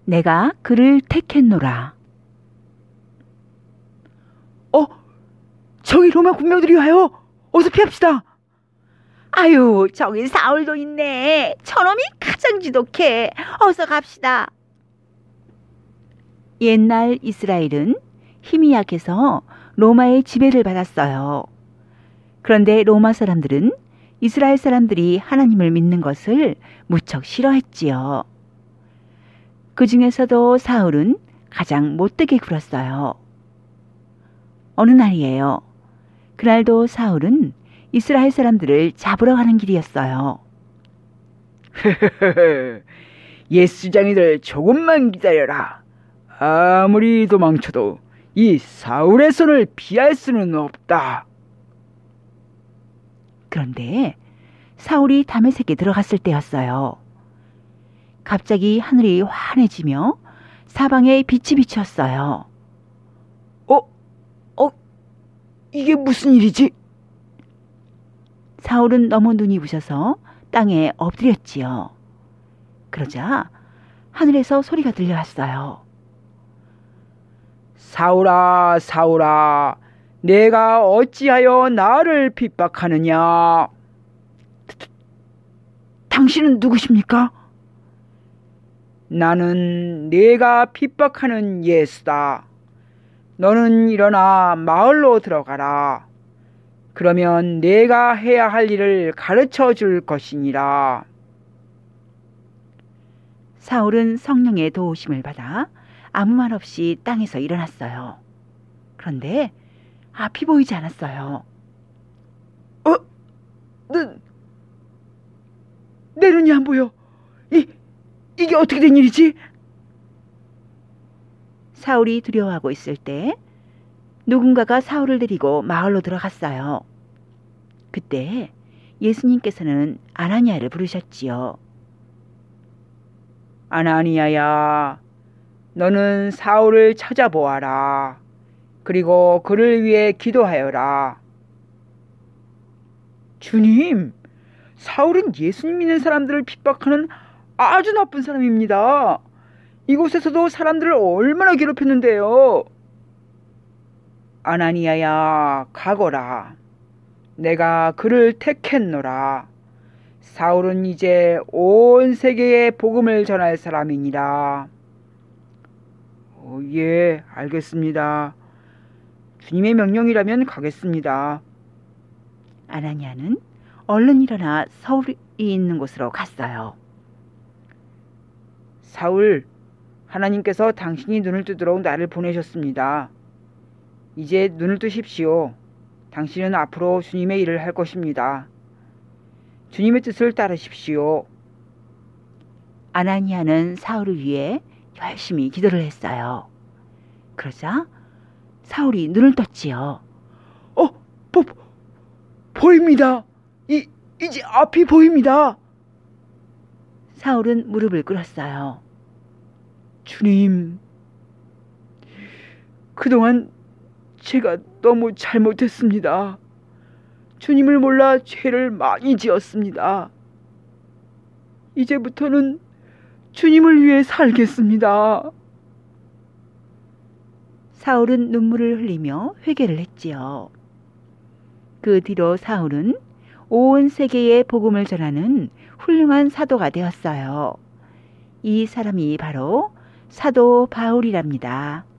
내가 그를 택했노라. 저기 로마 군병들이 와요. 어서 피합시다. 아유, 저기 사울도 있네. 저놈이 가장 지독해. 어서 갑시다. 옛날 이스라엘은 힘이 약해서 로마의 지배를 받았어요. 그런데 로마 사람들은 이스라엘 사람들이 하나님을 믿는 것을 무척 싫어했지요. 그 중에서도 사울은 가장 못되게 굴었어요. 어느 날이에요. 그날도 사울은 이스라엘 사람들을 잡으러 가는 길이었어요. 예수장이들 조금만 기다려라. 아무리 도망쳐도 이 사울의 손을 피할 수는 없다. 그런데 사울이 다메섹에 들어갔을 때였어요. 갑자기 하늘이 환해지며 사방에 빛이 비쳤어요. 이게 무슨 일이지? 사울은 너무 눈이 부셔서 땅에 엎드렸지요. 그러자 하늘에서 소리가 들려왔어요. 사울아, 사울아, 내가 어찌하여 나를 핍박하느냐? 당신은 누구십니까? 나는 내가 핍박하는 예수다. 너는 일어나 마을로 들어가라. 그러면 내가 해야 할 일을 가르쳐 줄 것이니라. 사울은 성령의 도우심을 받아 아무 말 없이 땅에서 일어났어요. 그런데 앞이 보이지 않았어요. 내 눈이 안 보여. 이게 어떻게 된 일이지? 사울이 두려워하고 있을 때 누군가가 사울을 데리고 마을로 들어갔어요. 그때 예수님께서는 아나니아를 부르셨지요. 아나니아야, 너는 사울을 찾아보아라. 그리고 그를 위해 기도하여라. 주님, 사울은 예수님 믿는 사람들을 핍박하는 아주 나쁜 사람입니다. 이곳에서도 사람들을 얼마나 괴롭혔는데요. 아나니아야, 가거라. 내가 그를 택했노라. 사울은 이제 온 세계에 복음을 전할 사람이니라. 예, 알겠습니다. 주님의 명령이라면 가겠습니다. 아나니아는 얼른 일어나 사울이 있는 곳으로 갔어요. 사울, 하나님께서 당신이 눈을 뜨도록 나를 보내셨습니다. 이제 눈을 뜨십시오. 당신은 앞으로 주님의 일을 할 것입니다. 주님의 뜻을 따르십시오. 아나니아는 사울을 위해 열심히 기도를 했어요. 그러자 사울이 눈을 떴지요. 보입니다. 이제 앞이 보입니다. 사울은 무릎을 꿇었어요. 주님, 그동안 제가 너무 잘못했습니다. 주님을 몰라 죄를 많이 지었습니다. 이제부터는 주님을 위해 살겠습니다. 사울은 눈물을 흘리며 회개를 했지요. 그 뒤로 사울은 온 세계에 복음을 전하는 훌륭한 사도가 되었어요. 이 사람이 바로 사도 바울이랍니다.